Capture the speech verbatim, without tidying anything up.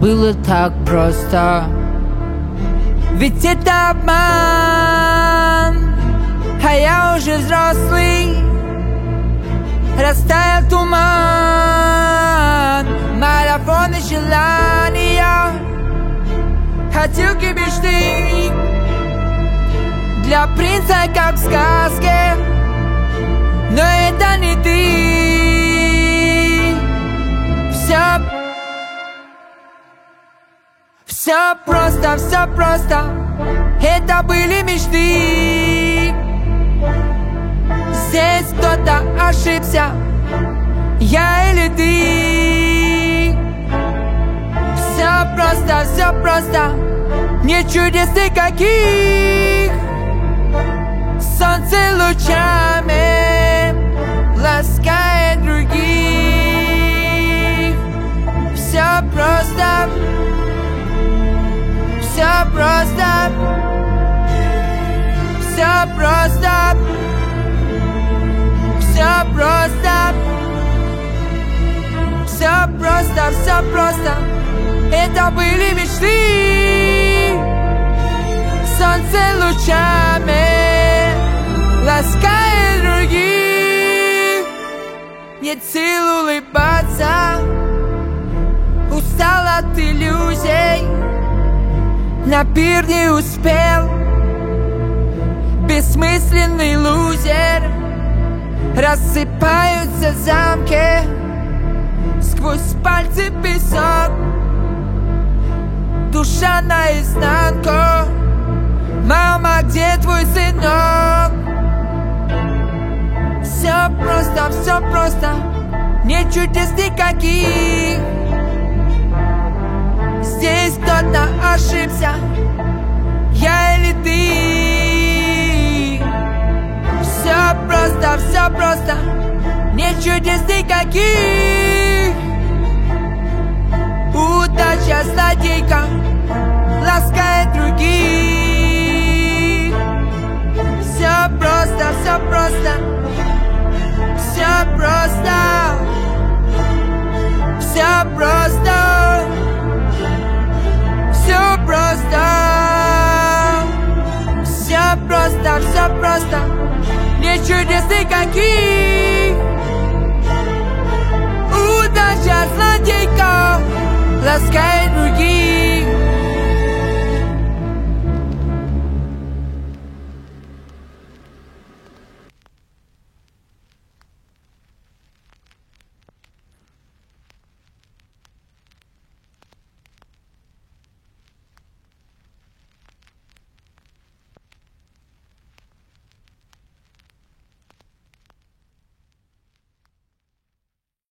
было так просто. Ведь это обман, а я уже взрослый. Растаял туман, марафоны желания, хотелки мечты. Для принца как в сказке, но это не ты. Все, все просто, все просто. Это были мечты. Здесь кто-то ошибся, я или ты. Все просто, все просто. Нет чудес никаких. Солнце лучами ласкает других. Все просто, все просто, все просто, все просто, все просто, все просто. Это были мечты. Солнце лучами ласкает других. Нет сил улыбаться, устал от иллюзий. На пир не успел, бессмысленный лузер. Рассыпаются замки, сквозь пальцы песок. Душа наизнанку. Мама, где твой сынок? Все просто, все просто. Нет чудес никаких. Здесь кто-то ошибся, я или ты. Все просто, все просто. Нет чудес никаких. Удача злодейка ласкает других. Все просто, все просто. Все просто. Все просто. Все просто. Все просто, все просто. Нет чудес никаких. Удача злодейка ласкает других.